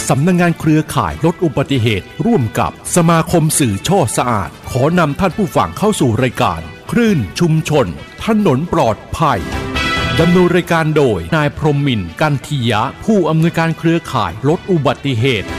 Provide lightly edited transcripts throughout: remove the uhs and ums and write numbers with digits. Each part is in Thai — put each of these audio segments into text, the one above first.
สำนักงานเครือข่ายลดอุบัติเหตุร่วมกับสมาคมสื่อช่อสะอาดขอนำท่านผู้ฟังเข้าสู่รายการคลื่นชุมชนถนนปลอดภัยดำเนินรายการโดยนายพรหมินทร์กันทียะผู้อำนวยการเครือข่ายลดอุบัติเหตุ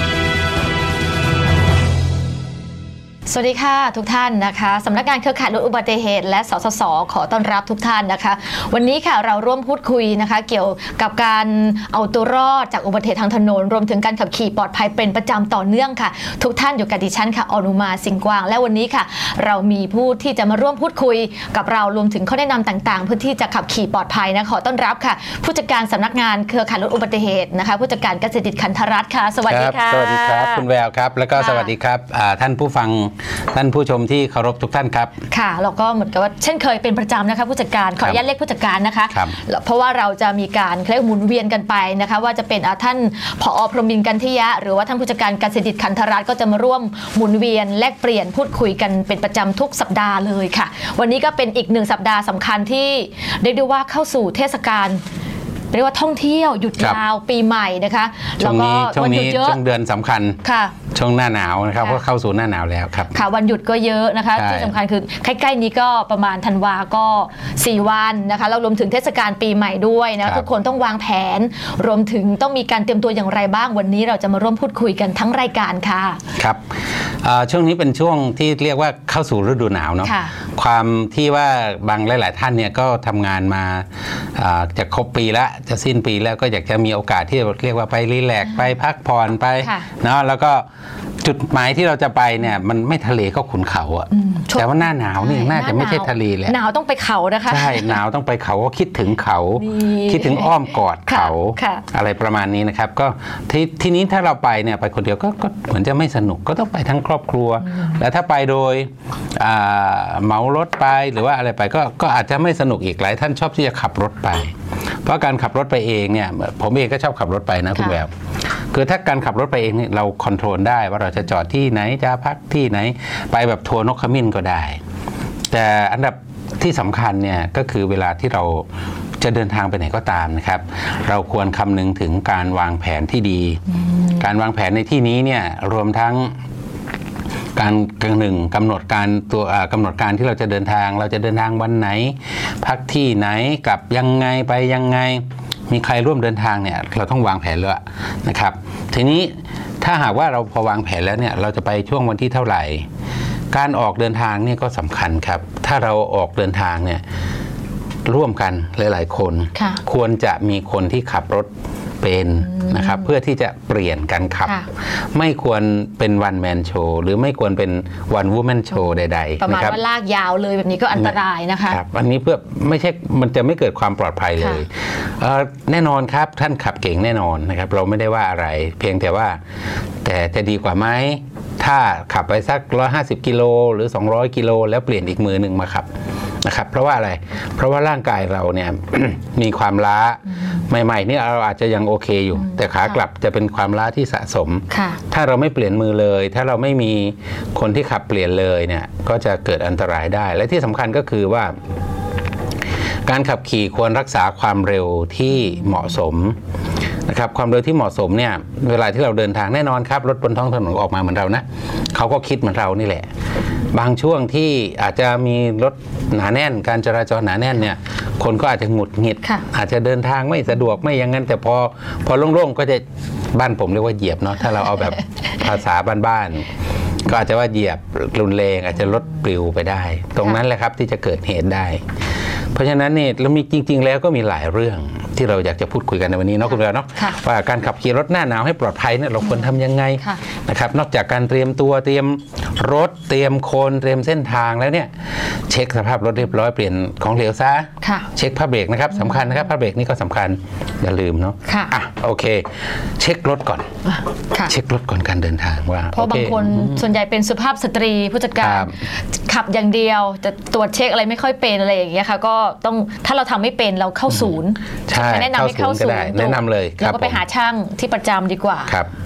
สวัสดีค่ะทุกท่านนะคะสำนักงานเครือข่ายลดอุบัติเหตุและสสส.ขอต้อนรับทุกท่านนะคะวันนี้ค่ะเราร่วมพูดคุยนะคะเกี่ยวกับการเอาตัวรอดจากอุบัติเหตุทางถนนรวมถึงการขับขี่ปลอดภัยเป็นประจำต่อเนื่องค่ะทุกท่านอยู่กับดิฉันค่ะอนุมาสิงห์กวางและวันนี้ค่ะเรามีผู้ที่จะมาร่วมพูดคุยกับเรารวมถึงข้อแนะนำต่างๆเพื่อที่จะขับขี่ปลอดภัยนะขอต้อนรับค่ะผู้จัดการสำนักงานเครือข่ายลดอุบัติเหตุนะคะผู้จัดการเกษตรดิษฐ์ขันธรัตน์ค่ะสวัสดีค่ะสวัสดีครับคุณแววครับแล้วก็สวัสดีครับท่านผู้ฟังท่านผู้ชมที่เคารพทุกท่านครับค่ะเราก็เหมือนกับว่าเช่นเคยเป็นประจำนะคะผู้จัดการขออนุญาตเรียกผู้จัดการนะคะเพราะว่าเราจะมีการเรียกหมุนเวียนกันไปนะคะว่าจะเป็นท่านผอ.พรหมินทร์กันทียะหรือว่าท่านผู้จัดการเกษตรดิษฐ์ขันธรัตน์ก็จะมาร่วมหมุนเวียนแลกเปลี่ยนพูดคุยกันเป็นประจำทุกสัปดาห์เลยค่ะวันนี้ก็เป็นอีก1สัปดาห์สำคัญที่เรียกได้ว่าเข้าสู่เทศกาลเรียกว่าท่องเที่ยวหยุดยาวปีใหม่นะคะแล้วก็วันหยุดเยอะช่วงเดือนสำคัญค่ะช่วงหน้าหนาวนะครับเพราะเข้าสู่หน้าหนาวแล้วครับค่ะวันหยุดก็เยอะนะคะที่สำคัญคือใกล้ๆนี้ก็ประมาณธันวาก็4วันนะคะแล้วรวมถึงเทศกาลปีใหม่ด้วยนะทุกคนต้องวางแผนรวมถึงต้องมีการเตรียมตัวอย่างไรบ้างวันนี้เราจะมาร่วมพูดคุยกันทั้งรายการค่ะครับช่วงนี้เป็นช่วงที่เรียกว่าเข้าสู่ฤดูหนาวเนาะความที่ว่าบางหลายๆท่านเนี่ยก็ทำงานมาจะครบปีแล้วจะสิ้นปีแล้วก็อยากจะมีโอกาสที่เรียกว่าไปรีแลกซ์ไปพักผ่อนไปเนาะแล้วก็จุดหมายที่เราจะไปเนี่ยมันไม่ทะเลก็ขุนเขาอะแต่ว่าหน้าหนาวนี่น่าจะไม่ใช่ทะเลแล้วหนาวต้องไปเขานะคะใช่หนาวต้องไปเขาก็คิดถึงเขาคิดถึงอ้อมกอดเขาอะไรประมาณนี้นะครับก็ทีนี้ถ้าเราไปเนี่ยไปคนเดียวก็เหมือนจะไม่สนุกก็ต้องไปทั้งครอบครัวแล้วถ้าไปโดยเหมารถไปหรือว่าอะไรไปก็อาจจะไม่สนุกอีกหลายท่านชอบที่จะขับรถไปเพราะการขับรถไปเองเนี่ยผมเองก็ชอบขับรถไปนะคุณแววคือถ้าการขับรถไปเองเราคอนโทรลได้ว่าเราจะจอดที่ไหนจะพักที่ไหนไปแบบทัวร์นกขมิ้นก็ได้แต่อันดับที่สำคัญเนี่ยก็คือเวลาที่เราจะเดินทางไปไหนก็ตามนะครับเราควรคำนึงถึงการวางแผนที่ดีการวางแผนในที่นี้เนี่ยรวมทั้งการกำหนดการที่เราจะเดินทางวันไหนพักที่ไหนกลับยังไงไปยังไงมีใครร่วมเดินทางเนี่ยเราต้องวางแผนเลยนะครับทีนี้ถ้าหากว่าเราพอวางแผนแล้วเนี่ยเราจะไปช่วงวันที่เท่าไหร่การออกเดินทางเนี่ยก็สำคัญครับถ้าเราออกเดินทางเนี่ยร่วมกันหลายๆคนควรจะมีคนที่ขับรถเป็นนะครับเพื่อที่จะเปลี่ยนกันขับไม่ควรเป็นวันแมนโชว์หรือไม่ควรเป็นวันวูแมนโชว์ใดๆประมาณว่าลากยาวเลยแบบนี้ก็อันตรายนะคะอันนี้เพื่อไม่ใช่มันจะไม่เกิดความปลอดภัยเลยแน่นอนครับท่านขับเก่งแน่นอนนะครับเราไม่ได้ว่าอะไรเพียงแต่ว่าแต่จะดีกว่าไหมถ้าขับไปสัก150กิโลหรือ200กิโลแล้วเปลี่ยนอีกมือหนึ่งมาขับนะครับเพราะว่าอะไรเพราะว่าร่างกายเราเนี่ย มีความล้าใหม่ๆนี่เราอาจจะยังโอเคอยู่แต่ขากลับจะเป็นความล้าที่สะสมถ้าเราไม่เปลี่ยนมือเลยถ้าเราไม่มีคนที่ขับเปลี่ยนเลยเนี่ยก็จะเกิดอันตรายได้และที่สำคัญก็คือว่าการขับขี่ควรรักษาความเร็วที่เหมาะสมนะครับความเร็วที่เหมาะสมเนี่ยเวลาที่เราเดินทางแน่นอนครับรถบนท้องถนนออกมาเหมือนเรานะเขาก็คิดเหมือนเรานี่แหละบางช่วงที่อาจจะมีรถหนาแน่นการจราจรหนาแน่นเนี่ยคนก็อาจจะหงุดหงิดอาจจะเดินทางไม่สะดวกไม่อย่างนั้นแต่พอโล่งๆก็จะบ้านผมเรียกว่าเหยียบเนาะถ้าเราเอาแบบภาษาบ้านๆก็อาจจะว่าเหยียบรุนแรงอาจจะรถปลิวไปได้ตรงนั้นแหละครับที่จะเกิดเหตุได้เพราะฉะนั้นเนี่ยเรามีจริงๆแล้วก็มีหลายเรื่องที่เราอยากจะพูดคุยกันในวันนี้เนาะคุณแววเนาะว่าการขับขี่รถหน้าหนาวให้ปลอดภัยเนี่ยเราควรทำยังไงนะครับนอกจากการเตรียมตัวเตรียมรถเตรียมคนเตรียมเส้นทางแล้วเนี่ยเช็คสภาพรถเรียบร้อยเปลี่ยนของเหลวซะเช็คผ้าเบรกนะครับสำคัญนะครับผ้าเบรกนี่ก็สำคัญอย่าลืมเนาะโอเคเช็ครถก่อนเช็ครถก่อนการเดินทางว่าเพราะบางคนส่วนใหญ่เป็นสุภาพสตรีผู้จัดการขับอย่างเดียวจะตรวจเช็คอะไรไม่ค่อยเป็นอะไรอย่างเงี้ยค่ะก็ต้องถ้าเราทำไม่เป็นเราเข้าศูนย์ใช่แนะนำให้เข้าศูนย์แนะนำเลยแล้วก็ไปหาช่างที่ประจำดีกว่าครับ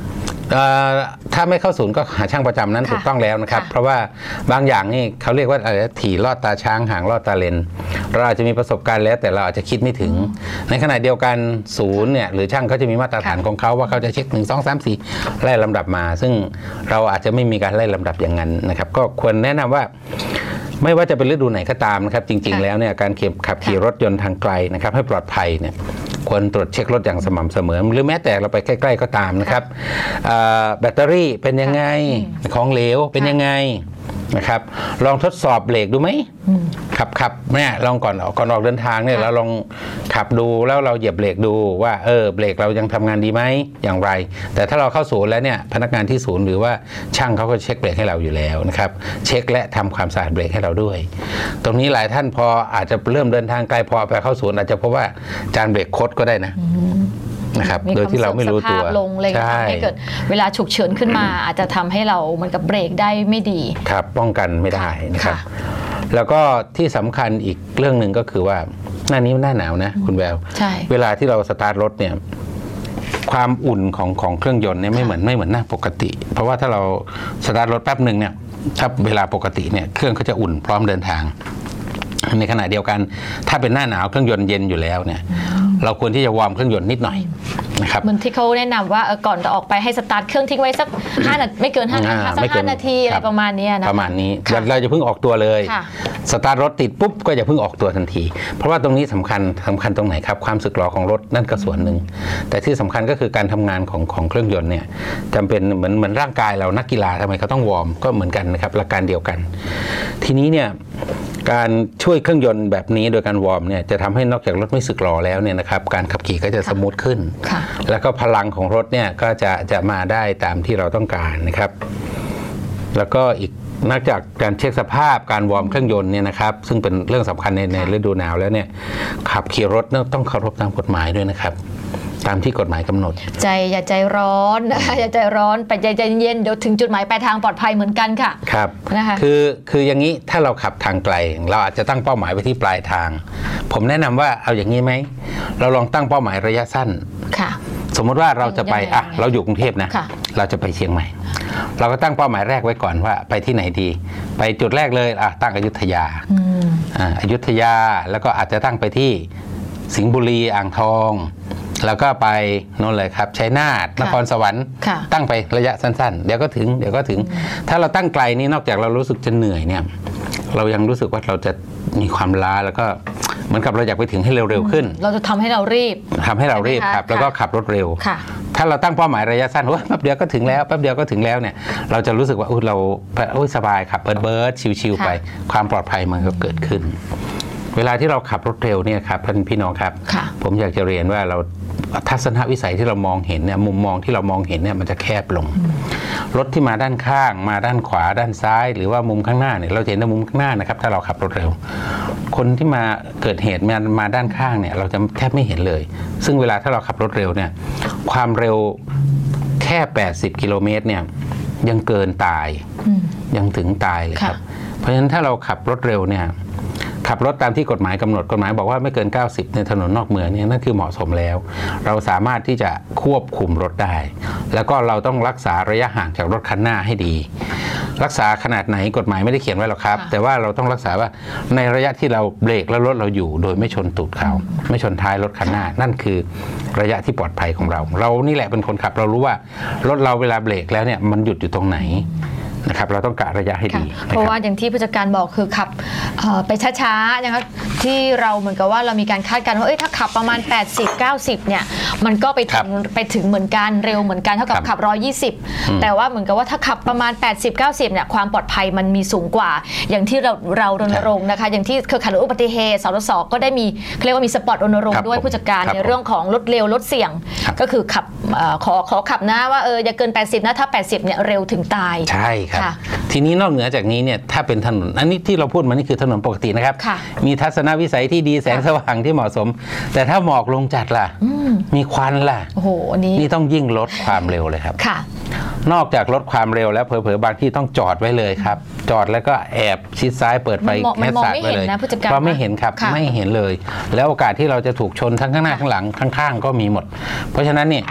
ถ้าไม่เข้าศูนย์ก็หาช่างประจำนั้นถูกต้องแล้วนะครับเพราะว่าบางอย่างนี่เขาเรียกว่าอะไรถี่ลอดตาช้างห่างลอดตาเลนเราอาจจะมีประสบการณ์แล้วแต่เราอาจจะคิดไม่ถึงในขณะเดียวกันศูนย์เนี่ยหรือช่างเขาจะมีมาตรฐานของเขาว่าเขาจะเช็ค1 2 3 4ไล่ลำดับมาซึ่งเราอาจจะไม่มีการไล่ลำดับอย่างนั้นนะครับก็ควรแนะนำว่าไม่ว่าจะเป็นฤดูไหนก็ตามนะครับจริงๆแล้วเนี่ยการขับขี่รถยนต์ทางไกลนะครับให้ปลอดภัยเนี่ยควรตรวจเช็ครถอย่างสม่ำเสมอหรือแม้แต่เราไปใกล้ๆก็ตามนะครับแบตเตอรี่เป็นยังไงของเหลวเป็นยังไงนะครับลองทดสอบเบรกดูไหมขับเนี่ยลองก่อนออกเดินทางเนี่ยเราลองขับดูแล้วเราเหยียบเบรกดูว่าเบรกเรายังทำงานดีไหมอย่างไรแต่ถ้าเราเข้าศูนย์แล้วเนี่ยพนักงานที่ศูนย์หรือว่าช่างเขาก็เช็คเบรกให้เราอยู่แล้วนะครับเช็คและทำความสะอาดเบรกให้เราด้วยตรงนี้หลายท่านพออาจจะเริ่มเดินทางไกลพอไปเข้าศูนย์อาจจะพบว่าจานเบรกคดก็ได้นะครับโดยที่เราไม่รู้ตัวลงเลยทำให้เกิดเวลาฉุกเฉินขึ้นมาอาจจะทำให้เราเหมือนกับเบรกได้ไม่ดีครับป้องกันไม่ได้นะครับแล้วก็ที่สำคัญอีกเรื่องหนึ่งก็คือว่าหน้านี้หน้าหนาวนะคุณแววเวลาที่เราสตาร์ทรถเนี่ยความอุ่นของเครื่องยนต์เนี่ยไม่เหมือนหน้าปกติเพราะว่าถ้าเราสตาร์ทรถแป๊บหนึ่งเนี่ยถ้าเวลาปกติเนี่ยเครื่องเขาจะอุ่นพร้อมเดินทางในขณะเดียวกันถ้าเป็นหน้าหนาวเครื่องยนต์เย็นอยู่แล้วเนี่ยเราควรที่จะวอร์มเครื่องยนต์นิดหน่อยนะครับเหมือนที่เขาแนะนำว่าก่อนจะออกไปให้สตาร์ทเครื่องทิ้งไว้สัก5 นาทีไม่เกิน5 นาทีอะไรประมาณนี้นะประมาณนี้เราจะเพิ่งออกตัวเลยสตาร์ทรถติดปุ๊บก็จะเพิ่งออกตัวทันทีเพราะว่าตรงนี้สำคัญตรงไหนครับความสึกหรอของรถนั่นก็ส่วนหนึ่งแต่ที่สำคัญก็คือการทำงานของเครื่องยนต์เนี่ยจำเป็นเหมือนร่างกายเรานักกีฬาทำไมเขาต้องวอร์มก็เหมือนกันนะครับหลักการเดียวกันทีนี้เนี่ยการช่วยเครื่องยนต์แบบนี้โดยการวอร์มเนี่ยจะทำให้นอกจากรถไม่สึกหรอแล้วเนี่ยนะครับการขับขี่ก็จะสมูทขึ้นแล้วก็พลังของรถเนี่ยก็จะมาได้ตามที่เราต้องการนะครับแล้วก็อีกนอกจากการเช็คสภาพการวอร์มเครื่องยนต์เนี่ยนะครับซึ่งเป็นเรื่องสำคัญในฤดูหนาวแล้วเนี่ยขับขี่รถต้องเคารพตามกฎหมายด้วยนะครับตามที่กฎหมายกำหนดอย่าใจร้อนนะคะอย่าใจร้อนไปใจเย็นเดี๋ยวถึงจุดหมายปลายทางปลอดภัยเหมือนกันค่ะครับนะคะคืออย่างนี้ถ้าเราขับทางไกลเราอาจจะตั้งเป้าหมายไปที่ปลายทางผมแนะนำว่าเอาอย่างนี้ไหมเราลองตั้งเป้าหมายระยะสั้นค่ะสมมติว่าเราจะไปเราอยู่กรุงเทพนะเราจะไปเชียงใหม่เราก็ตั้งเป้าหมายแรกไว้ก่อนว่าไปที่ไหนดีไปจุดแรกเลยตั้งอยุธยาอยุธยาแล้วก็อาจจะตั้งไปที่สิงห์บุรีอ่างทองแล้วก็ไปโน่นเลยครับชัยนาทนครสวรรค์ตั้งไประยะสั้นๆเดี๋ยวก็ถึงถ้าเราตั้งไกลนี่นอกจากเรารู้สึกจะเหนื่อยเนี่ยเรายังรู้สึกว่าเราจะมีความล้าแล้วก็เหมือนกับเราอยากไปถึงให้เร็วๆขึ้นเราจะทำให้เรารีบครับแล้วก็ขับรถเร็วถ้าเราตั้งเป้าหมายระยะสั้นว่าแป๊บเดียวก็ถึงแล้วเนี่ยเราจะรู้สึกว่าเราสบายขับเบิร์ดชิวๆไปความปลอดภัยมันก็เกิดขึ้นเวลาที่เราขับรถเร็วเนี่ยครับท่านพี่น้องครับผมอยากจะเรียนว่าเราทัศนวิสัยที่เรามองเห็นเนี่ยมุมมองที่เรามองเห็นเนี่ยมันจะแคบลงรถที่มาด้านข้างมาด้านขวาด้านซ้ายหรือว่ามุมข้างหน้าเนี่ยเราเห็นแต่มุมข้างหน้านะครับถ้าเราขับรถเร็วคนที่มาเกิดเหตุมาด้านข้างเนี่ยเราจะแทบไม่เห็นเลยซึ่งเวลาถ้าเราขับรถเร็วเนี่ยความเร็วแค่80 กิโลเมตรเนี่ยยังเกินตายยังถึงตายเลยครับเพราะฉะนั้นถ้าเราขับรถเร็วเนี่ยขับรถตามที่กฎหมายกำหนดกฎหมายบอกว่าไม่เกิน90ในถนนนอกเมืองเนี่ยนั่นคือเหมาะสมแล้วเราสามารถที่จะควบคุมรถได้แล้วก็เราต้องรักษาระยะห่างจากรถคันหน้าให้ดีรักษาขนาดไหนกฎหมายไม่ได้เขียนไว้หรอกครับแต่ว่าเราต้องรักษาว่าในระยะที่เราเบรกแล้วรถเราอยู่โดยไม่ชนตูดเขาไม่ชนท้ายรถคันหน้านั่นคือระยะที่ปลอดภัยของเรานี่แหละเป็นคนขับเรารู้ว่ารถเราเวลาเบรกแล้วเนี่ยมันหยุดอยู่ตรงไหนนะครับเราต้องกะระยะให้ดีเพราะว่าอย่างที่ผู้จัดการบอกคือขับไปช้าๆนะครับที่เราเหมือนกับว่าเรามีการคาดการณ์ว่าถ้าขับประมาณ80-90เนี่ยมันก็ไปถึงเหมือนกันเร็วเหมือนกันเท่ากับขับ120แต่ว่าเหมือนกับว่าถ้าขับประมาณ80-90เนี่ยความปลอดภัยมันมีสูงกว่าอย่างที่เรารณรงค์นะคะอย่างที่เครือข่ายลดอุบัติเหตุสสส.ก็ได้มีเรียกว่ามีสปอตรณรงค์ด้วยผู้จัดการในเรื่องของลดเร็วลดเสี่ยงก็คือขับขอขับนะว่าอย่าเกิน80นะถ้า80เนี่ยเร็วถึงตายใช่ครับทีนี้นอกเหนือจากนี้เนี่ยถ้าเป็นถนนอันนี้ที่เราพูดมานี่คือถนนปกตินะครับมีทัศนวิสัยที่ดีแสงสว่างที่เหมาะสมแต่ถ้าหมอกลงจัดล่ะมีควันล่ะโอ้โหนี่ต้องยิ่งลดความเร็วเลยครับนอกจากลดความเร็วแล้วเผลอๆบางที่ต้องจอดไว้เลยครับจอดแล้วก็แอบชิดซ้ายเปิดไฟแค่สาดไปเลยเพราะไม่เห็นครับไม่เห็นเลยแล้วโอกาสที่เราจะถูกชนทั้งข้างหน้าข้างหลังข้างๆก็มีหมดเพราะฉะนั้นเนี่ย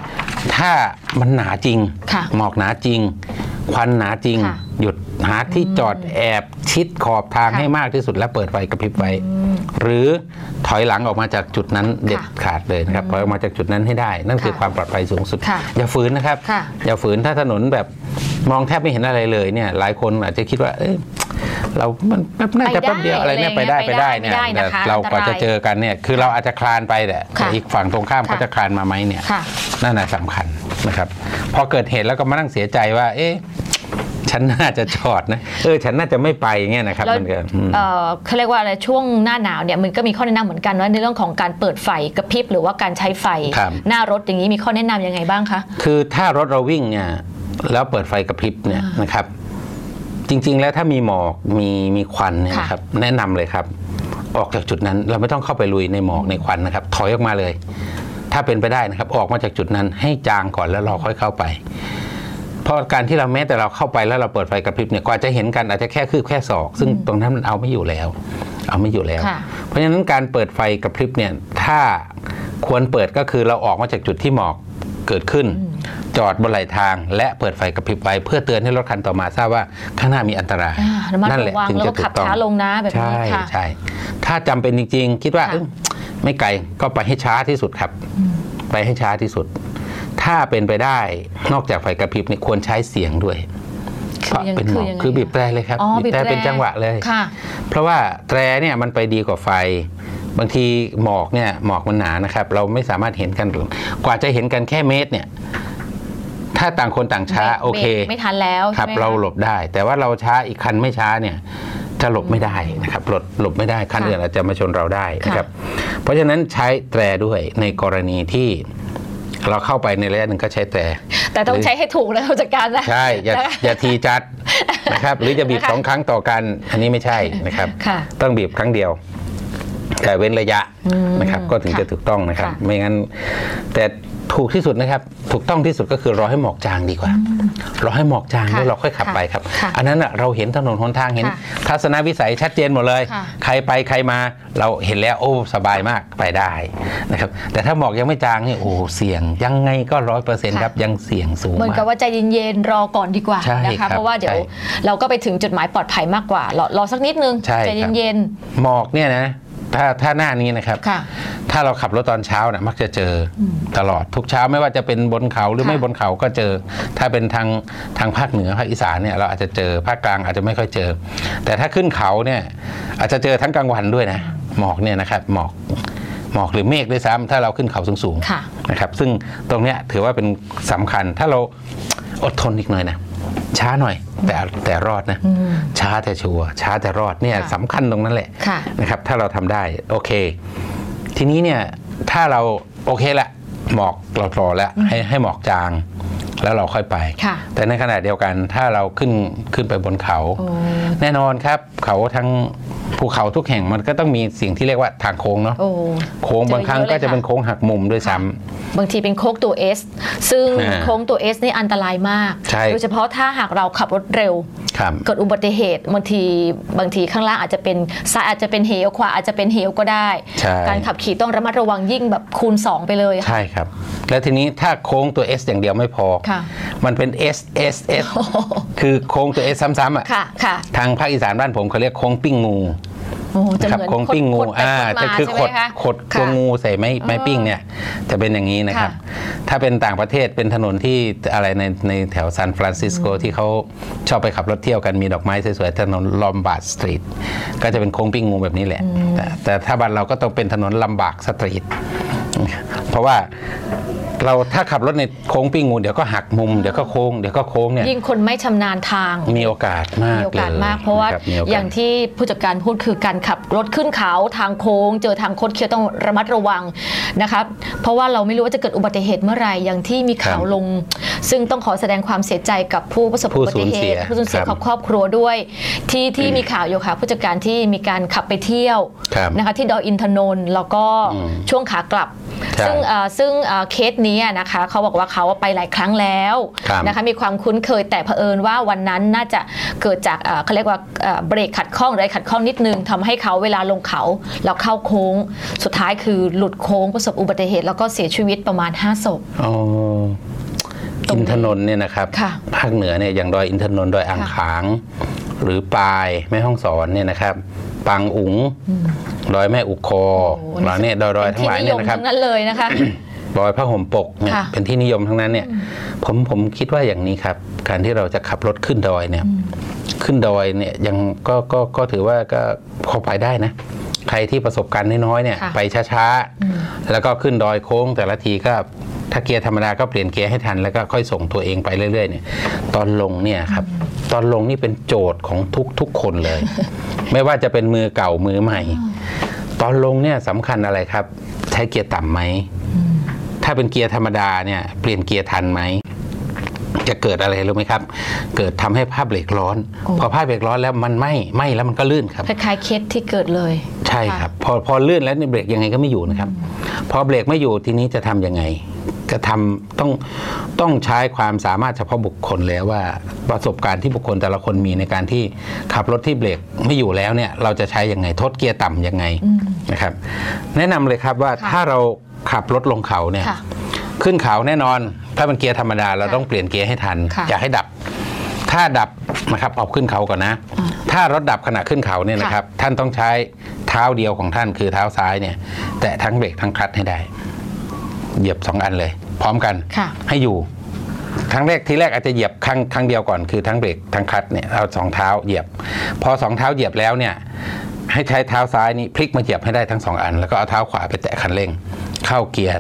ถ้ามันหนาจริงค่ะหมอกหนาจริง ควันหนาจริงค่ะหยุดหาที่จอดแอบชิดขอบทางให้มากที่สุดแล้วเปิดไฟกระพริบไว้หรือถอยหลังออกมาจากจุดนั้นเด็ดขาดเลยนะครับถอยออกมาจากจุดนั้นให้ได้ นั่นคือความปลอดภัยสูงสุดค่ะอย่าฝืนนะครับค่ะอย่าฝืนถ้าถนนแบบมองแทบไม่เห็นอะไรเลยเนี่ยหลายคนอาจจะคิดว่าเรามันน่าจะแป๊บเดียวอะไรเนี่ยไปได้เนี่ยไม่ได้นะคะเรากว่าจะเจอกันเนี่ยคือเราอาจจะคลานไปแต่ค่ะอีกฝั่งตรงข้ามเขาจะคลานมาไหมเนี่ยค่ะนั่นน่ะสำคัญนะครับพอเกิดเหตุแล้วก็มานั่งเสียใจว่าฉันน่าจะจอดนะฉันน่าจะไม่ไปเงี้ยนะครับแล้วมันก็เขาเรียกว่าอะไรช่วงหน้าหนาวเนี่ยมันก็มีข้อแนะนำเหมือนกันว่าในเรื่องของการเปิดไฟกระพริบหรือว่าการใช้ไฟครับหน้ารถอย่างนี้มีข้อแนะนำยังไงบ้างคะคือถ้ารถเราวิ่งเนี่ยแล้วเปิดไฟกระพริบเนี่ยนะครับ จริงๆแล้วถ้ามีหมอกมีควันเนี่ยนะครับแนะนำเลยครับ ออกจากจุดนั้นเราไม่ต้องเข้าไปลุยในหมอกในควันนะครับถอยออกมาเลย ถ้าเป็นไปได้นะครับออกมาจากจุดนั้นให้จางก่อนแล้วเราค่อยเข้าไป เพราะการที่เราแม้แต่เราเข้าไปแล้วเราเปิดไฟกระพริบเนี่ยกว่าจะเห็นกันอาจจะแค่คืบแค่ศอกซึ่งตรงนั้นมันเอาไม่อยู่แล้วค่ะเพราะฉะนั้นการเปิดไฟกระพริบเนี่ยถ้าควรเปิดก็คือเราออกมาจากจุดที่หมอกเกิดขึ้น จอดบนไหลทางและเปิดไฟกระพริบไว้เพื่อเตือนให้รถคันต่อมาทราบว่าข้างหน้ามีอันตรายระมัดนั่นแหระละวังถึงแล้วจะก็ถูขับกต้องช้าลงนะแบบนี้ค่ะใช่ถ้าจำเป็นจริงๆคิดว่าค่ะไม่ไกลก็ไปให้ช้าที่สุดครับไปให้ช้าที่สุด ถ้าเป็นไปได้นอกจากไฟกระพริบเนี่ยควรใช้เสียงด้วยเพราะเป็นหมอกคือบีบแตรเลยครับอ๋อบีบแตรเป็นจังหวะเลยค่ะเพราะว่าแตรเนี่ยมันไปดีกว่าไฟบางทีหมอกมันหนานะครับเราไม่สามารถเห็นกันกว่าจะเห็นกันแค่เมตรเนี่ยถ้าต่างคนต่างช้าโอเคไม่ทันแล้วครับใช่ไหมคะเราหลบได้ แต่ว่าเราช้าอีกคันไม่ช้าเนี่ยจะหลบไม่ได้นะครับหลบไม่ได้คันอื่นอาจจะมาชนเราได้นะครับเพราะฉะนั้นใช้แตรด้วยในกรณีที่เราเข้าไปในระยะหนึ่งก็ใช้แตรแต่ต้องใช้ให้ถูกนะผู้จัดการนะใช่อย่าทีจัดนะครับหรือจะบีบนะคะ 2 ครั้งต่อกันอันนี้ไม่ใช่นะครับค่ะต้องบีบครั้งเดียวแต่เว้นระยะนะครับก็ถึงค่ะจะถูกต้องนะครับค่ะไม่งั้นแต่ถูกที่สุดนะครับถูกต้องที่สุดก็คือรอให้หมอกจางดีกว่ารอให้หมอกจางแล้วเราค่อยขับไปครับค่ะอันนั้นเราเห็นถนนหนทางเห็นค่ะทัศนวิสัยชัดเจนหมดเลยค่ะใครไปใครมาเราเห็นแล้วโอ้สบายมากไปได้นะครับแต่ถ้าหมอกยังไม่จางนี่โอ้เสี่ยงยังไงก็100%ครับยังเสี่ยงสูงเหมือนมากับกว่าใจเย็นๆรอก่อนดีกว่าใช่นะครัคะบเพราะว่าเดี๋ยวใช่เราก็ไปถึงจุดหมายปลอดภัยมากกว่ารอสักนิดนึงใช่ใจครับเย็นหมอกเนี่ยนะถ้าหน้านี้นะครับค่ะถ้าเราขับรถตอนเช้านะมักจะเจอตลอดทุกเช้าไม่ว่าจะเป็นบนเขาหรือค่ะไม่บนเขาก็เจอ ถ้าเป็นทางภาคเหนือภาคอีสานเนี่ยเราอาจจะเจอภาคกลางอาจจะไม่ค่อยเจอ แต่ถ้าขึ้นเขาเนี่ยอาจจะเจอทั้งกลางวันด้วยนะหมอกเนี่ยนะครับหมอกหรือเมฆด้วยซ้ำถ้าเราขึ้นเขาสูงค่ะๆนะครับซึ่งตรงเนี้ยถือว่าเป็นสำคัญถ้าเราอดทนอีกหน่อยนะช้าหน่อยแต่รอดนะช้าแต่ชัวร์ช้าแต่รอดเนี่ยค่ะสำคัญตรงนั้นแหละค่ะนะครับถ้าเราทำได้โอเค ทีนี้เนี่ยถ้าเราโอเคละหมอกเรารอแล้วให้หมอกจางแล้วเราค่อยไปค่ะแต่ในขณะเดียวกันถ้าเราขึ้นไปบนเขาโอ้แน่นอนครับเขาทั้งภูเขาทุกแห่งมันก็ต้องมีสิ่งที่เรียกว่าทางโค้งเนาะโอ้โค้งบางครั้งก็จะเป็นโค้งหักมุมด้วยซ้ำบางทีเป็นโค้งตัว S ซึ่งอ่าโค้งตัว S นี่อันตรายมากใช่โดยเฉพาะถ้าหากเราขับรถเร็วครับเกิดอุบัติเหตุบางทีข้างล่างอาจจะเป็นซ้ายอาจจะเป็นเหวขวาอาจจะเป็นเหวก็ได้ใช่การขับขี่ต้องระมัดระวังยิ่งแบบคูณ 2 ไปเลยค่ะใช่ครับ แล้วทีนี้ถ้าโค้งตัว S อย่างเดียวไม่พอค่ะมันเป็น S S S คือโค้งตัว S ซ้ำๆอ่ะค่ะค่ะทางภาคอีสานบ้านผมเขาเรียกโค้งปิ้งงูโอ้จะนะเหครับมือนโค้งปิ้งงูขดไปขดจะมาคือใช่ไหมคะขดตัวค่ะงูใส่ไม้ปิ้งเนี่ยจะเป็นอย่างนี้นะครับค่ะถ้าเป็นต่างประเทศเป็นถนนที่อะไรในแถวซานฟรานซิสโกที่เขาชอบไปขับรถเที่ยวกันมีดอกไม้สวยๆถนนลอมบาร์ดสตรีทก็จะเป็นโค้งปิ้งงูแบบนี้แหละแต่ถ้าบ้านเราก็ต้องเป็นถนนลำบากสตรีทเพราะว่าเราถ้าขับรถในโค้งปิ้งงูเดี๋ยวก็หักมุมเดี๋ยวก็โค้งเนี่ยยิ่งคนไม่ชำนาญทางมีโอกาสมากมีโอกาสเลยมากเพราะว่าคบมีโกสอย่างที่ผู้จัดการพูดคือการขับรถขึ้นเขาทางโค้ง เจอทางคดเคี้ยวต้องระมัดระวังนะครับเพราะว่าเราไม่รู้ว่าจะเกิดอุบัติเหตุเมื่อไหร่อย่างที่มีข่าวลง ซึ่งต้องขอแสดงความเสียใจกับผู้ประสบอุบัติเหตุผู้สูญเสียของครอบครัวด้วยที่มีข่าวอยู่ค่ะผู้จัดการที่มีการขับไปเที่ยวครับนะคะที่ดอยอินทนนท์แล้วก็ช่วงขากลับใช่ซึ่งเคสนี้นะคะเขาบอกว่าเขาไปหลายครั้งแล้วครับนะคะมีความคุ้นเคยแต่เผอิญว่าวันนั้นน่าจะเกิดจากเขาเรียกว่าเบรกขัดข้องอะไรขัดข้องนิดนึงทำให้เขาเวลาลงเขาแล้วเข้าโค้งสุดท้ายคือหลุดโค้งประสบอุบัติเหตุแล้วก็เสียชีวิตประมาณ5 ศพอ๋ออินทนนท์เนี่ยนะครับภาคเหนือเนี่ยอย่างดอยอินทนนท์ดอยอ่างขางหรือปายแม่ฮ่องสอนเนี่ยนะครับปางอุ๋งดอยแม่อุคอเหล่านี้ดอยทั้งหลายเนี่ยนะครับทั้งนั้นเลยนะคะดอยพระห่มปกเนี่ยเป็นที่นิยมทั้งนั้นเนี่ยผมคิดว่าอย่างนี้ครับการที่เราจะขับรถขึ้นดอยเนี่ยขึ้นดอยเนี่ยยังก็ถือว่าก็พอไปได้นะใครที่ประสบการณ์น้อยๆเนี่ยไปช้าๆแล้วก็ขึ้นดอยโค้งแต่ละทีก็ถ้าเกียร์ธรรมดาก็เปลี่ยนเกียร์ให้ทันแล้วก็ค่อยส่งตัวเองไปเรื่อยๆเนี่ยตอนลงเนี่ยครับตอนลงนี่เป็นโจทย์ของทุกคนเลย ไม่ว่าจะเป็นมือเก่ามือใหม่ตอนลงเนี่ยสำคัญอะไรครับใช้เกียร์ต่ำไหมถ้าเป็นเกียร์ธรรมดาเนี่ยเปลี่ยนเกียร์ทันไหมจะเกิดอะไรรู้ไหมครับเกิดทำให้ผ้าเบรกร้อนพอผ้าเบรกร้อนแล้วมันไหม้แล้วมันก็ลื่นครับคล้ายๆเคสที่เกิดเลยใช่ครับพอลื่นแล้วเนี่ยเบรกยังไงก็ไม่อยู่นะครับพอเบรกไม่อยู่ทีนี้จะทำยังไงก็ทำต้องใช้ความสามารถเฉพาะบุคคลแล้วว่าประสบการณ์ที่บุคคลแต่ละคนมีในการที่ขับรถที่เบรกไม่อยู่แล้วเนี่ยเราจะใช้ยังไงทดเกียร์ต่ำยังไงนะครับแนะนำเลยครับว่าถ้าเราขับรถลงเขาเนี่ยขึ้นเขาแน่นอนถ้าเป็นเกียร์ธรรมดาเราต้องเปลี่ยนเกียร์ให้ทันอย่าให้ดับถ้าดับนะครับเอาขึ้นเขาก่อนนะถ้ารถดับขณะขึ้นเขาเนี่ยนะครับท่านต้องใช้เท้าเดียวของท่านคือเท้าซ้ายเนี่ยแตะทั้งเบรกทั้งคลัตช์ให้ได้เหยียบ2 อันเลยพร้อมกันให้อยู่ครั้งแรกทีแรกอาจจะเหยียบครั้งเดียวก่อนคือทั้งเบรกทั้งคลัตช์เนี่ยเอา2 เท้าเหยียบพอ2 เท้าเหยียบแล้วเนี่ยให้ใช้เท้าซ้ายนี่พลิกมาเหยียบให้ได้ทั้ง2 อันแล้วก็เอาเท้าขวาไปแตะคันเร่งเข้าเกียร์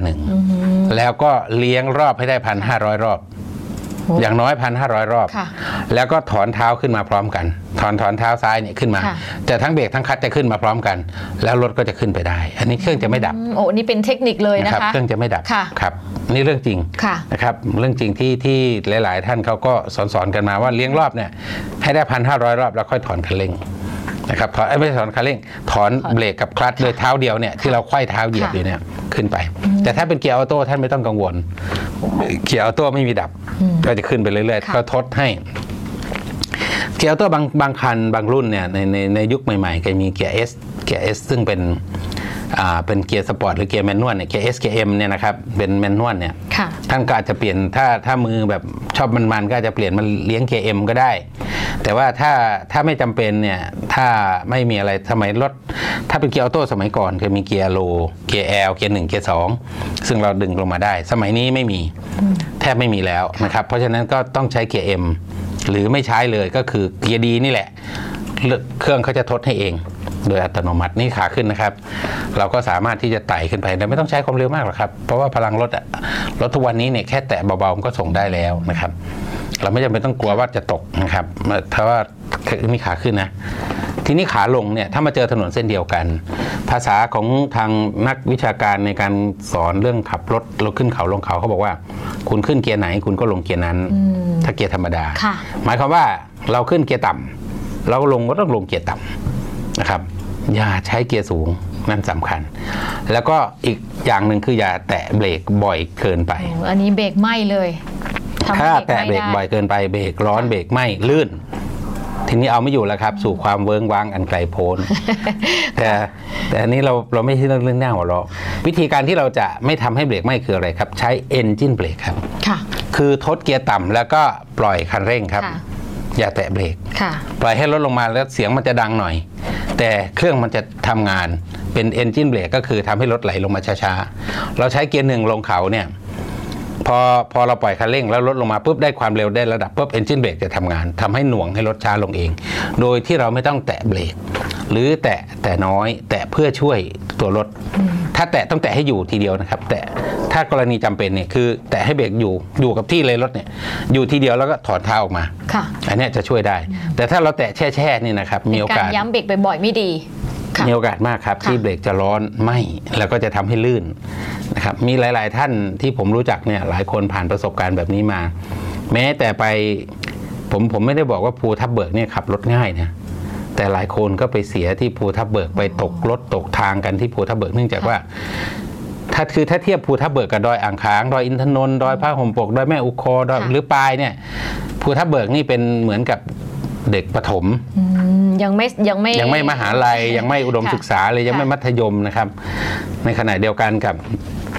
1แล้วก็เลี้ยงรอบให้ได้ 1,500 รอบอย่างน้อย 1,500 รอบแล้วก็ถอนเท้าขึ้นมาพร้อมกันถอนเท้าซ้ายเนี่ยขึ้นมาแต่ทั้งเบรกทั้งคลัตช์จะขึ้นมาพร้อมกันแล้วรถก็จะขึ้นไปได้อันนี้เครื่องจะไม่ดับโอ้นี่เป็นเทคนิคเลยนะคะเครื่องจะไม่ดับครับนี่เรื่องจริงนะครับเรื่องจริงที่หลายๆท่านเขาก็สอนกันมาว่าเลี้ยงรอบเนี่ยให้ได้ 1,500 รอบแล้วค่อยถอนคันเร่งนะครับไม่ใช่ถอนคันเร่งถอนเบรกกับคลัตช์โดยเท้าเดียวเนี่ยที่เราไขว้เท้าเหยียบอยู่เนี่ยขึ้นไปแต่ถ้าเป็นเกียร์ออโต้ท่านไม่ต้องกังวลเกียร์ออโต้ไม่มีดับก็จะขึ้นไปเรื่อยๆก็ทดให้เกียร์ออโต้บางคันบางรุ่นเนี่ยในยุคใหม่ๆก็มีเกียร์ S ซึ่งเป็นเกียร์สปอร์ตหรือเกียร์แมนนวลเนี่ยเกียร์ S เกียร์ M เนี่ยนะครับเป็นแมนนวลเนี่ยท่านก็อาจจะเปลี่ยนถ้ามือแบบชอบมันก็อาจจะเปลี่ยนมาเลี้ยงเกียร์ M ก็ได้แต่ว่าถ้าไม่จำเป็นเนี่ยถ้าไม่มีอะไรสมัยรถถ้าเป็นเกียร์ออโต้สมัยก่อนเคยมีเกียร์โลเกียร์ L เกียร์1เกียร์2ซึ่งเราดึงลงมาได้สมัยนี้ไม่มีแทบไม่มีแล้วนะครับเพราะฉะนั้นก็ต้องใช้เกียร์ M หรือไม่ใช้เลยก็คือเกียร์ดีนี่แหละเครื่องเขาจะทดให้เองโดยอัตโนมัตินี่ขาขึ้นนะครับเราก็สามารถที่จะไต่ขึ้นไปแต่ไม่ต้องใช้ความเร็วมากหรอกครับเพราะว่าพลังรถทุกวันนี้เนี่ยแค่แตะเบาๆมันก็ส่งได้แล้วนะครับเราไม่จำเป็นต้องกลัวว่าจะตกนะครับถ้าว่านี่ขาขึ้นนะทีนี้ขาลงเนี่ยถ้ามาเจอถนนเส้นเดียวกันภาษาของทางนักวิชาการในการสอนเรื่องขับรถเราขึ้นเขาลงเขาเขาบอกว่าคุณขึ้นเกียร์ไหนคุณก็ลงเกียร์นั้นถ้าเกียร์ธรรมดาหมายความว่าเราขึ้นเกียร์ต่ำเราลงก็ต้องลงเกียร์ต่ำนะครับอย่าใช้เกียร์สูงนั่นสำคัญแล้วก็อีกอย่างหนึ่งคืออย่าแตะเบรกบ่อยเกินไปอันนี้เบรกไหม้เลยถ้าแตะเบรกบ่อยเกินไปเบรกร้อนเบรกไหม้ลื่นทีนี้เอาไม่อยู่แล้วครับสู่ความเวิ้งว้างอันไกลโพ้นแต่อันนี้เราไม่ใช่เรื่องหน้าหัวเราะวิธีการที่เราจะไม่ทำให้เบรกไหม้คืออะไรครับใช้ engine brake ครับคือทดเกียร์ต่ำแล้วก็ปล่อยคันเร่งครับอย่าแตะเบรกปล่อยให้รถลงมาแล้วเสียงมันจะดังหน่อยแต่เครื่องมันจะทำงานเป็น engine brake ก็คือทำให้รถไหลลงมาช้าๆเราใช้เกียร์1ลงเขาเนี่ยพอเราปล่อยคันเร่งแล้วลดลงมาปุ๊บได้ความเร็วได้ระดับปุ๊บ engine brake จะทำงานทำให้หน่วงให้รถช้าลงเองโดยที่เราไม่ต้องแตะเบรกหรือแต่น้อยแตะเพื่อช่วยตัวรถถ้าแตะต้องแตะให้อยู่ทีเดียวนะครับแต่ถ้ากรณีจำเป็นเนี่ยคือแตะให้เบรกอยู่กับที่เลยรถเนี่ยอยู่ทีเดียวแล้วก็ถอนเท้าออกมาอันนี้จะช่วยได้แต่ถ้าเราแตะแช่นี่นะครับมีโอกาสย้ำเบรกบ่อยๆไม่ดีมีโอกาสมากครับที่เบรกจะร้อนไหม้แล้วก็จะทำให้ลื่นนะครับมีหลายๆท่านที่ผมรู้จักเนี่ยหลายคนผ่านประสบการณ์แบบนี้มาแม้แต่ไปผมไม่ได้บอกว่าภูทับเบิกเนี่ยขับรถง่ายนะแต่หลายคนก็ไปเสียที่ภูทับเบิกไปตกรถตกทางกันที่ภูทับเบิกเนื่องจากว่าถ้าเทียบภูทับเบิกกับดอยอ่างขางดอยอินทนนท์ดอยพระห่มปกดอยแม่อุคอดอยหรือปายเนี่ยภูทับเบิกนี่เป็นเหมือนกับเด็กประถมยังไม่มหาลัยยังไม่อุดมศึกษาเลยยังไม่มัธยมนะครับในขณะเดียวกันกับ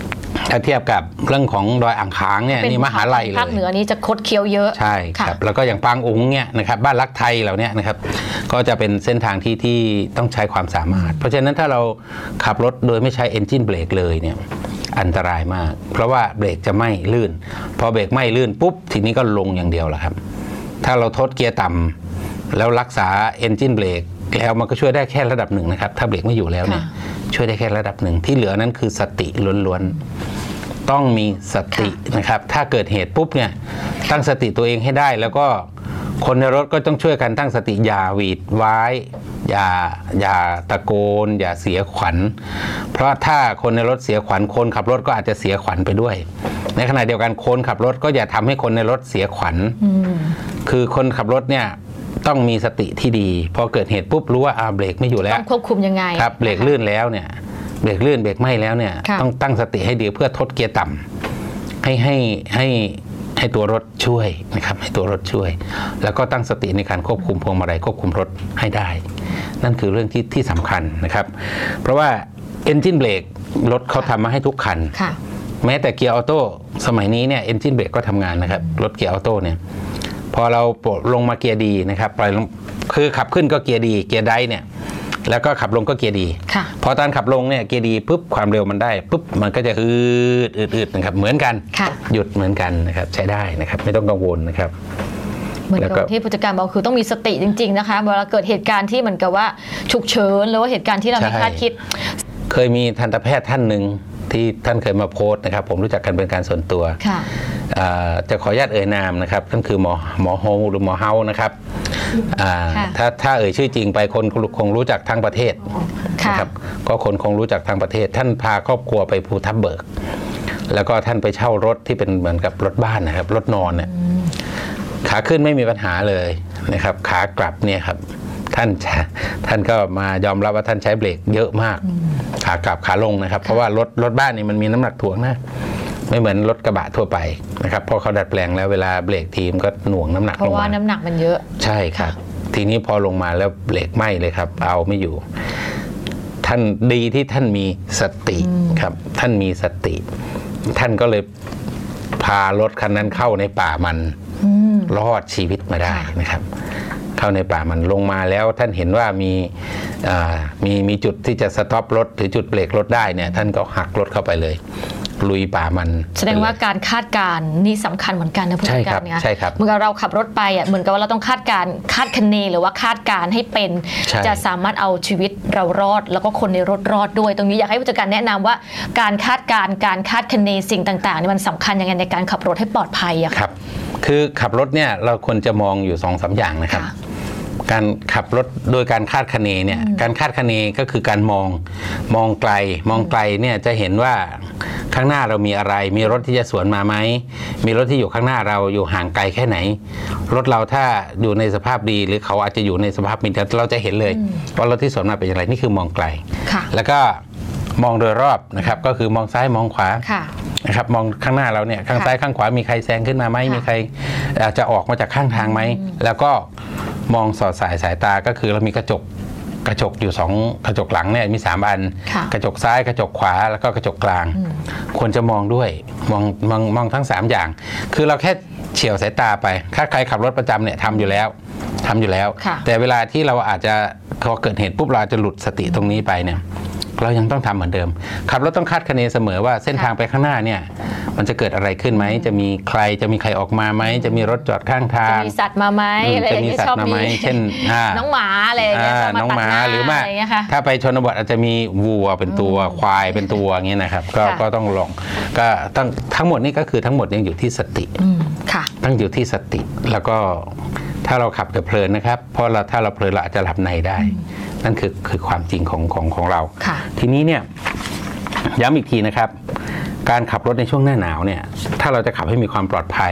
ถ้าเทียบกับเรื่องของดอยอ่างขางเนี่ยนี่มหาลัยเลยภาคเหนือนี้จะคดเคี้ยวเยอะใช่ครับแล้วก็อย่างปางอุ๋งเนี่ยนะครับบ้านรักไทยเหล่านี้นะครับก็จะเป็นเส้นทางที่ต้องใช้ความสามารถเพราะฉะนั้นถ้าเราขับรถโดยไม่ใช้ engine brake เลยเนี่ยอันตรายมากเพราะว่าเบรกจะไม่ลื่นพอเบรกไม่ลื่นปุ๊บทีนี้ก็ลงอย่างเดียวแหละครับถ้าเราทดเกียร์ต่ำแล้วรักษา engine brake แล้วมันก็ช่วยได้แค่ระดับหนึ่งนะครับถ้าเบรกไม่อยู่แล้วเนี่ยช่วยได้แค่ระดับหนึ่งที่เหลือนั้นคือสติล้วนๆต้องมีสตินะครับถ้าเกิดเหตุปุ๊บเนี่ยตั้งสติตัวเองให้ได้แล้วก็คนในรถก็ต้องช่วยกันตั้งสติอย่าหวีดว้ายอย่าตะโกนอย่าเสียขวัญเพราะถ้าคนในรถเสียขวัญคนขับรถก็อาจจะเสียขวัญไปด้วยในขณะเดียวกันคนขับรถก็อย่าทำให้คนในรถเสียขวัญคือคนขับรถเนี่ยต้องมีสติที่ดีพอเกิดเหตุปุ๊บรู้ว่าเบรกไม่อยู่แล้วต้องควบคุมยังไงครับเบรกลื่นแล้วเนี่ยเบรกลื่นเบรกไม่แล้วเนี่ยต้องตั้งสติให้ดีเพื่อทดเกียร์ต่ำให้ตัวรถช่วยนะครับให้ตัวรถช่วยแล้วก็ตั้งสติในการควบคุมพวงมาลัยควบคุมรถให้ได้นั่นคือเรื่องที่สำคัญนะครับเพราะว่า engine brake รถเขาทำมาให้ทุกคันแม้แต่เกียร์ออโต้สมัยนี้เนี่ย engine brake ก็ทำงานนะครับรถเกียร์ออโต้เนี่ยพอเราลงมาเกียร์ดีนะครับปล่อยลงคือขับขึ้นก็เกียร์ดีเกียร์ไดเนี่ยแล้วก็ขับลงก็เกียร์ดีพอตอนขับลงเนี่ยเกียร์ดีปุ๊บความเร็วมันได้ปุ๊บมันก็จะอืดนะครับเหมือนกันหยุดเหมือนกันนะครับใช้ได้นะครับไม่ต้องกังวลนะครับเหมือนกับที่ผู้จัดการบอกคือต้องมีสติจริงๆนะคะเวลาเกิดเหตุการณ์ที่เหมือนกับว่าฉุกเฉินหรือว่าเหตุการณ์ที่เราไม่คาดคิดเคยมีทันตแพทย์ท่านหนึ่งที่ท่านเคยมาโพสต์นะครับผมรู้จักกันเป็นการส่วนตัวจะขออนุญาตเอ่ยนามนะครับท่านคือหมอโฮหรือหมอเฮานะครับถ้าเอ่ยชื่อจริงไปคนคงรู้จักทั้งประเทศนะครับก็คนคงรู้จักทั้งประเทศท่านพาครอบครัวไปภูทับเบิกแล้วก็ท่านไปเช่ารถที่เป็นเหมือนกับรถบ้านนะครับรถนอนเนี่ยขาขึ้นไม่มีปัญหาเลยนะครับขากลับเนี่ยครับท่านก็มายอมรับว่าท่านใช้เบรกเยอะมากขากลับขาลงนะครับเพราะว่ารถบ้านนี่มันมีน้ำหนักถ่วงนะไม่เหมือนรถกระบะทั่วไปนะครับพอเขาดัดแปลงแล้วเวลาเบรกทีมก็หน่วงน้ำหนักลงมาเพราะว่าน้ำหนักมันเยอะใช่ครับทีนี้พอลงมาแล้วเบรกไม่เลยครับเอาไม่อยู่ท่านดีที่ท่านมีสติครับท่านมีสติท่านก็เลยพารถคันนั้นเข้าในป่ามันรอดชีวิตมาได้นะครับเข้าในป่ามันลงมาแล้วท่านเห็นว่ามีจุดที่จะสต็อปรถหรือจุดเบรกรถได้เนี่ยท่านก็หักรถเข้าไปเลยลุยป่ามันแสดงว่าการคาดการณ์นี่สำคัญเหมือนกันนะผู้จัดการเนี่ยใช่ครับเหมือนกับเราขับรถไปเหมือนกับว่าเราต้องคาดคะเนหรือว่าคาดการณ์ให้เป็นจะสามารถเอาชีวิตเรารอดแล้วก็คนในรถรอดด้วยตรงนี้อยากให้ผู้จัดการแนะนำว่าการคาดการณ์การคาดคะเนสิ่งต่างๆนี่มันสำคัญยังไงในการขับรถให้ปลอดภัยอะครับคือขับรถเนี่ยเราควรจะมองอยู่ 2-3 อย่างนะครับการขับรถโดยการคาดคะเนเนี่ยการคาดคะเนก็คือการมองไกลเนี่ยจะเห็นว่าข้างหน้าเรามีอะไรมีรถที่จะสวนมาไหมมีรถที่อยู่ข้างหน้าเราอยู่ห่างไกลแค่ไหนรถเราถ้าอยู่ในสภาพดีหรือเขาอาจจะอยู่ในสภาพมิดเราจะเห็นเลยว่ารถที่สวนมาเป็นอย่างไรนี่คือมองไกลแล้วก็มองโดยรอบนะครับก็คือมองซ้ายมองขวานะครับมองข้างหน้าเราเนี่ยข้างซ้ายข้างขวามีใครแซงขึ้นมาไหมมีใครจะออกมาจากข้างทางไหมแล้วก็มองสอดสายตาก็คือเรามีกระจกอยู่2กระจกหลังเนี่ยมี3อันกระจกซ้ายกระจกขวาแล้วก็กระจกกลางควรจะมองด้วยมองทั้ง3อย่างคือเราแค่เฉี่ยวสายตาไปถ้าใครขับรถประจำเนี่ยทำอยู่แล้วแต่เวลาที่เราอาจจะพอเกิดเหตุปุ๊บเราจะหลุดสติตรงนี้ไปเนี่ยเรายังต้องทำเหมือนเดิมขับรถต้องคาดคะเนเสมอว่าเส้นทางไปข้างหน้าเนี่ยมันจะเกิดอะไรขึ้นไหมจะมีใครออกมาไหมจะมีรถจอดข้างทางจะมีสัตว์มาไหมจะมีสัตว์มาไหมเช่นน้องหมาอะไรอย่างเงี้ยน้องหมาหรือว่าถ้าไปชนบทอาจจะมีวัวเป็นตัวควายเป็นตัวอย่างเงี้ยนะครับก็ต้องลองก็ทั้งหมดนี่ก็คือทั้งหมดยังอยู่ที่สติตั้งอยู่ที่สติแล้วก็ถ้าเราขับเพลินนะครับเพราะถ้าเราเพลินเราอาจจะหลับในได้นั่นคือความจริงของเราทีนี้เนี่ยย้ำอีกทีนะครับการขับรถในช่วงหน้าหนาวเนี่ยถ้าเราจะขับให้มีความปลอดภัย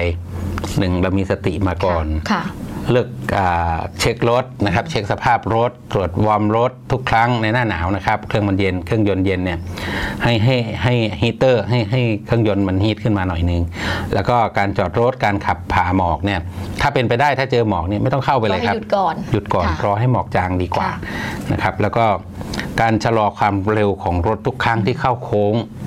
1เรามีสติมาก่อนเลือกเช็ครถนะครับเช็คสภาพรถตรวจวอร์มรถทุกครั้งในหน้าหนาวนะครับเครื่องมันเย็นเครื่องยนต์เย็นเนี่ยให้ฮีเตอร์ให้เครื่องยนต์มันฮีทขึ้นมาหน่อยนึงแล้วก็การจอดรถการขับผ่าหมอกเนี่ยถ้าเป็นไปได้ถ้าเจอหมอกเนี่ยไม่ต้องเข้าไปเลยครับหยุดก่อนรอให้หมอกจางดีกว่านะครับแล้วก็การชะลอความเร็วของรถทุกครั้งที่เข้าโค้ง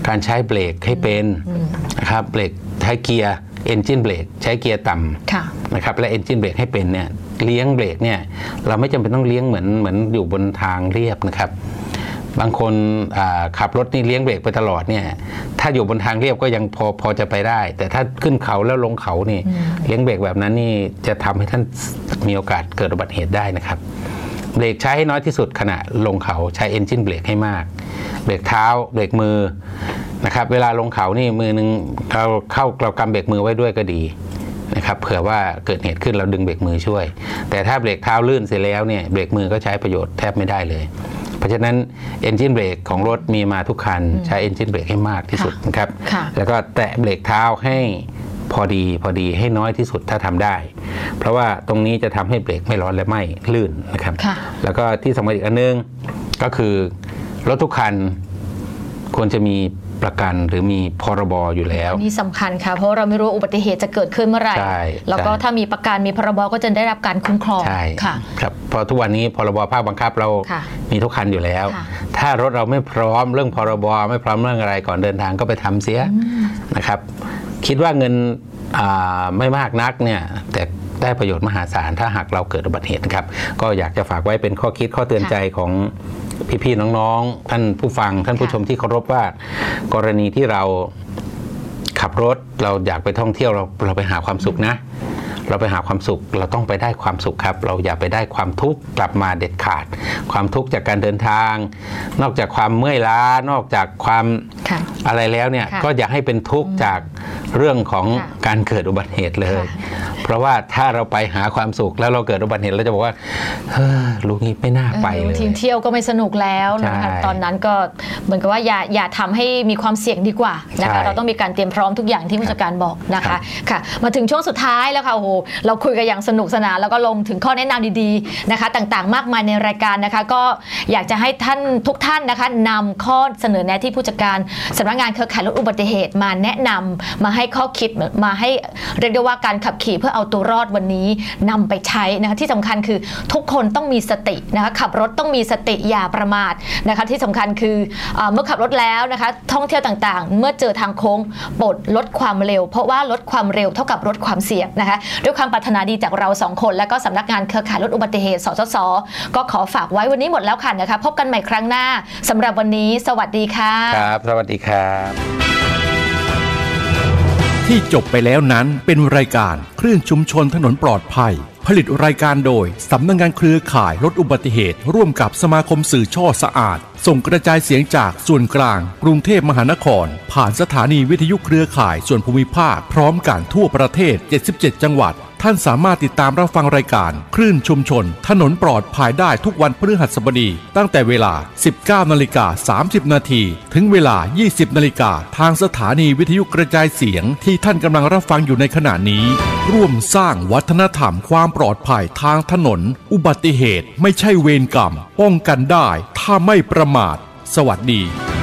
การใช้เบรกให้เป็นนะครับเบรกใช้เกียร์เอนจินเบรกใช้เกียร์ต่ำนะครับและเอนจินเบรกให้เป็นเนี่ยเลี้ยงเบรกเนี่ยเราไม่จำเป็นต้องเลี้ยงเหมือนอยู่บนทางเรียบนะครับบางคนขับรถนี่เลี้ยงเบรกไปตลอดเนี่ยถ้าอยู่บนทางเรียบก็ยังพอจะไปได้แต่ถ้าขึ้นเขาแล้วลงเขานี่เลี้ยงเบรกแบบนั้นนี่จะทำให้ท่านมีโอกาสเกิดอุบัติเหตุได้นะครับเบรกใช้ให้น้อยที่สุดขณะลงเขาใช้เอนจินเบรกให้มากเบรกเท้าเบรกมือนะครับเวลาลงเขานี่มือนึงเรากำเบรกมือไว้ด้วยก็ดีนะครับเผื่อว่าเกิดเหตุขึ้นเราดึงเบรกมือช่วยแต่ถ้าเบรกเท้าลื่นเสร็จแล้วเนี่ยเบรกมือก็ใช้ประโยชน์แทบไม่ได้เลยเพราะฉะนั้นเอนจินเบรกของรถมีมาทุกคันใช้เอนจินเบรกให้มากที่สุดนะครับแล้วก็แตะเบรกเท้าให้พอดีให้น้อยที่สุดถ้าทำได้เพราะว่าตรงนี้จะทำให้เบรกไม่ร้อนและไม่ลื่นนะครับแล้วก็ที่สำคัญอีกอันนึงก็คือรถทุกคันควรจะมีประกันหรือมีพรบอยู่แล้วนี่สำคัญค่ะเพราะเราไม่รู้อุบัติเหตุจะเกิดขึ้นเมื่อไหร่แล้วก็ถ้ามีประกันมีพรบก็จะได้รับการคุ้มครองใช่ครับเพราะทุกวันนี้พรบภาคบังคับเรามีทุกคันอยู่แล้วถ้ารถเราไม่พร้อมเรื่องพรบไม่พร้อมเรื่องอะไรก่อนเดินทางก็ไปทำเสียนะครับคิดว่าเงินไม่มากนักเนี่ยแต่ได้ประโยชน์มหาศาลถ้าหากเราเกิดอุบัติเหตุนะครับก็อยากจะฝากไว้เป็นข้อคิดข้อเตือนใจของพี่ๆน้องๆท่านผู้ฟังท่านผู้ชมที่เคารพว่ากรณีที่เราขับรถเราอยากไปท่องเที่ยวเราไปหาความสุขนะเราไปหาความสุขเราต้องไปได้ความสุขครับเราอย่าไปได้ความทุกข์กลับมาเด็ดขาดความทุกข์จากการเดินทางนอกจากความเมื่อยล้านอกจากความอะไรแล้วเนี่ยก็อย่าให้เป็นทุกข์จากเรื่องของการเกิดอุบัติเหตุเลยเพราะว่าถ้าเราไปหาความสุขแล้วเราเกิดอุบัติเหตุเราจะบอกว่าลูกนี้ไม่น่าไปเลยทีเที่ยวก็ไม่สนุกแล้วนะคะตอนนั้นก็เหมือนกับว่าอย่าทำให้มีความเสี่ยงดีกว่านะคะเราต้องมีการเตรียมพร้อมทุกอย่างที่ผู้จัดการบอกนะคะค่ะมาถึงช่วงสุดท้ายแล้วค่ะโอ้โหเราคุยกันอย่างสนุกสนานแล้วก็ลงถึงข้อแนะนำดีๆนะคะต่างๆมากมายในรายการนะคะก็อยากจะให้ท่านทุกท่านนะคะนำข้อเสนอแนะที่ผู้จัดการสำนักงานเครือข่ายลดอุบัติเหตุมาแนะนำมาให้ข้อคิดมาให้เรียกได้ว่าการขับขี่เพื่อเอาตัวรอดวันนี้นำไปใช้นะคะที่สำคัญคือทุกคนต้องมีสตินะคะขับรถต้องมีสติอย่าประมาทนะคะที่สำคัญคือเมื่อขับรถแล้วนะคะท่องเที่ยวต่างๆเมื่อเจอทางโค้งโปรดลดความเร็วเพราะว่าลดความเร็วเท่ากับลดความเสี่ยงนะคะด้วยความปรารถนาดีจากเรา2คนและก็สำนักงานเครือข่ายลดอุบัติเหตุสสส.ก็ขอฝากไว้วันนี้หมดแล้วค่ะนะคะพบกันใหม่ครั้งหน้าสำหรับวันนี้สวัสดีค่ะครับสวัสดีครับที่จบไปแล้วนั้นเป็นรายการคลื่นชุมชนถนนปลอดภัยผลิตรายการโดยสำนักงานเครือข่ายลดอุบัติเหตุร่วมกับสมาคมสื่อช่อสะอาดส่งกระจายเสียงจากส่วนกลางกรุงเทพมหานครผ่านสถานีวิทยุเครือข่ายส่วนภูมิภาคพร้อมกันทั่วประเทศ77จังหวัดท่านสามารถติดตามรับฟังรายการคลื่นชุมชนถนนปลอดภัยได้ทุกวันพฤหัสบดีตั้งแต่เวลา 19:30 น.ถึงเวลา 20:00 น.ทางสถานีวิทยุกระจายเสียงที่ท่านกำลังรับฟังอยู่ในขณะนี้ร่วมสร้างวัฒนธรรมความปลอดภัยทางถนนอุบัติเหตุไม่ใช่เวรกรรมป้องกันได้ถ้าไม่ประมาทสวัสดี